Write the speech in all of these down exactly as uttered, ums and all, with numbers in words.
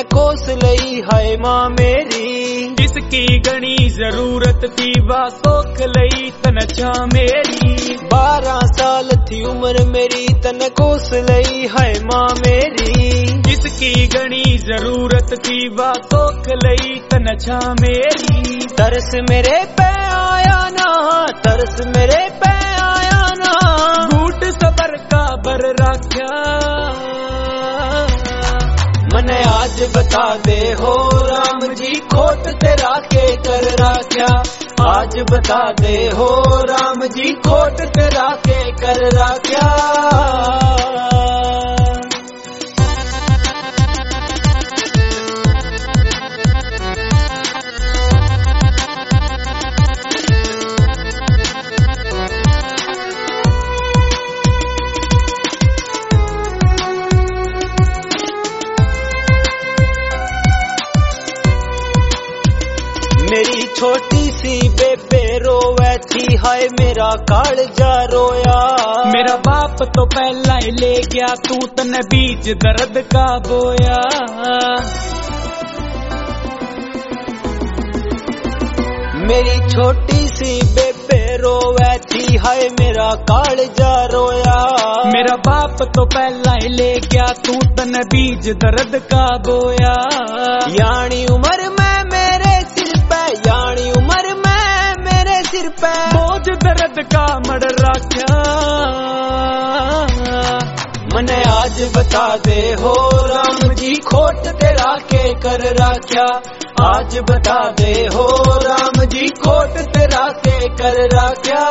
तने कोस लई हाय मां मेरी, जिसकी घनी जरूरत थी वा सोख लई तने छा मेरी। बारह साल थी उम्र मेरी तने कोस लई हाय मां मेरी, जिसकी घनी जरूरत थी वा सोख लई तने छा मेरी। तरस मेरे पे आया ना, तरस मेरे पे आया ना, घूट सबर का बर राख्या। मने आज बता दे हो राम जी खोट तेरा के कर राख्या, आज बता दे हो राम जी खोट तेरा के कर राख्या। मेरी छोटी सी बेबे रोवे थी हाय मेरा कालजा रोया। मेरा बाप तो पहला ही ले गया तू तने बीच दर्द का बोया। मेरी छोटी सी बेबे रोवे थी हाय मेरा कालजा रोया। मेरा बाप तो पहला ही ले गया तू तने बीच दर्द का बोया। यानी उम्र में मेरे सिर पे, यानी उम्र में मेरे सिर पे बोझ दर्द का मड़ राख्या। मने आज बता दे हो राम जी खोट तेरा के कर राख्या, आज बता दे हो राम जी खोट तेरा के कर राख्या।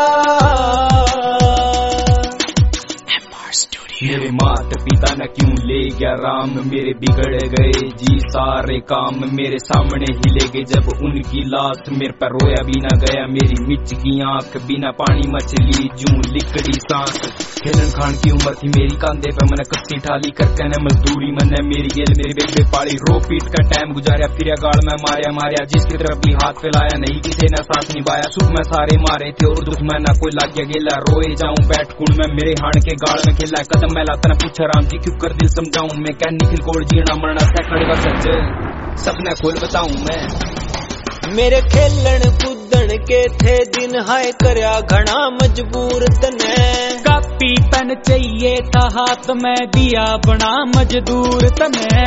मेरे माता पिता न क्यों ले गया राम, मेरे बिगड़ गए जी सारे काम, मेरे सामने हिले गए जब उनकी लाश, मेरे पर रोया भी न गया मेरी मिच की आंख, बिना पानी मछली जूं लिकड़ी सांस। खेलन खान की उम्र थी मेरी कांधे पे, मैंने कस्सी ठाली करके न मजदूरी मैंने मेरी गेल मेरी बेबे पाली, रो पीट का टाइम गुजारा फिर गाड़ में मारिया मारिया, जिसकी तरफ भी हाथ फैलाया नहीं किसी ने साथ निभाया। सुख में सारे मारे थे और दुख में न कोई लाग गया गेला, रोए जाऊं बैठ कुंड में मेरे हाड़ के गाड़ में खेला कदम मैं लाता न पूछा राम जी क्यों कर दिल समझाऊं मैं, क्या निखिल कोड़ जीना मरना सैकड़े का सच सपना खोल बताऊं मैं। मेरे खेलन कूदन के थे दिन हाय करया घना मजबूर तने, कापी पेन चाहिए था हाथ में दिया बना मजदूर तने।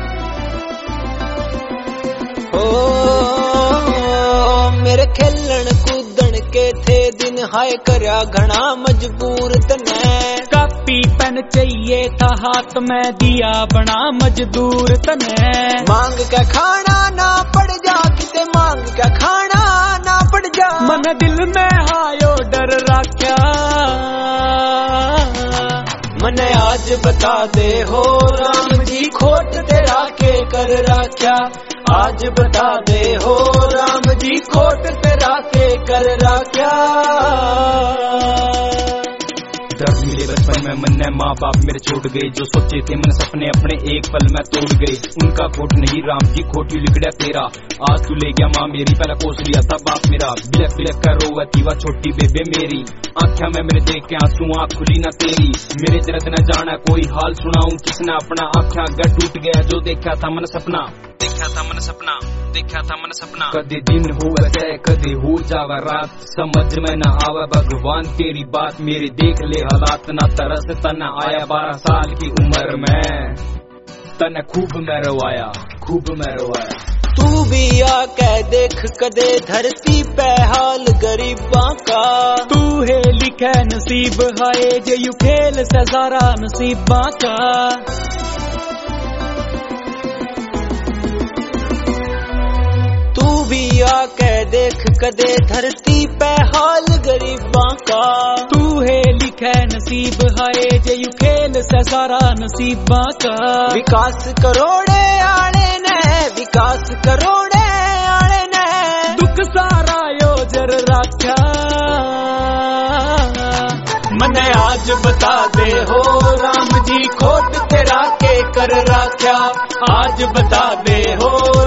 ओ मेरे खेलन कूदन के थे दिन हाय करया घना मजबूर तने, कापी पेन चाहिए था हाथ में दिया बना मजदूर तने। मांग का खाना ना पड़ जा किते, मांग का खाना ना पड़ जा, मन दिल में हायो डर राख्या। मने आज बता दे हो राम जी खोट तेरा के कर राख्या, आज बता दे हो राम जी खोट तेरा के कर राख्या। दर्द मिले बचपन में मन ने माँ बाप मेरे छोड़ गए, जो सोचे थे मन सपने अपने एक पल में तोड़ गए। उनका खोट नहीं राम जी खोटी लिखड़ा तेरा, आज तू ले गया माँ मेरी पहला कोस लिया था बाप मेरा। बिलक बिलक कर रोवती वह छोटी बेबे मेरी, आँखें में मेरे देख के आंसू आँख खुली ना तेरी। मेरे दर्द न जाना कोई हाल सुनाऊं किसने अपना, आँखें आगे टूट गया जो देखा था मन सपना, देखा था मन सपना, देखा था मन सपना। कदे दिन हुआ तय कदे हो जावा रात, समझ में न आवा भगवान तेरी बात, मेरे देख ले हालात ना तरस तना आया। बारह साल की उम्र में तने खूब मैं रोवाया, खूब मैं रोवाया। तू भी आके देख कदे धरती पे हाल गरीबां का, तू है लिखे नसीब हाय जे यू खेल से सारा नसीबां का। तू भी आके देख कदे धरती पे हाल गरीबां का, तू है लिखे नसीब हाय जे यू खेल से सारा नसीबां का। विकास करोड़े आले ने, विकास करोड़े आले ने, दुख सारा योजर राख्या। मने आज बता दे हो राम जी खोट तेरा के कर राख्या, आज बता दे हो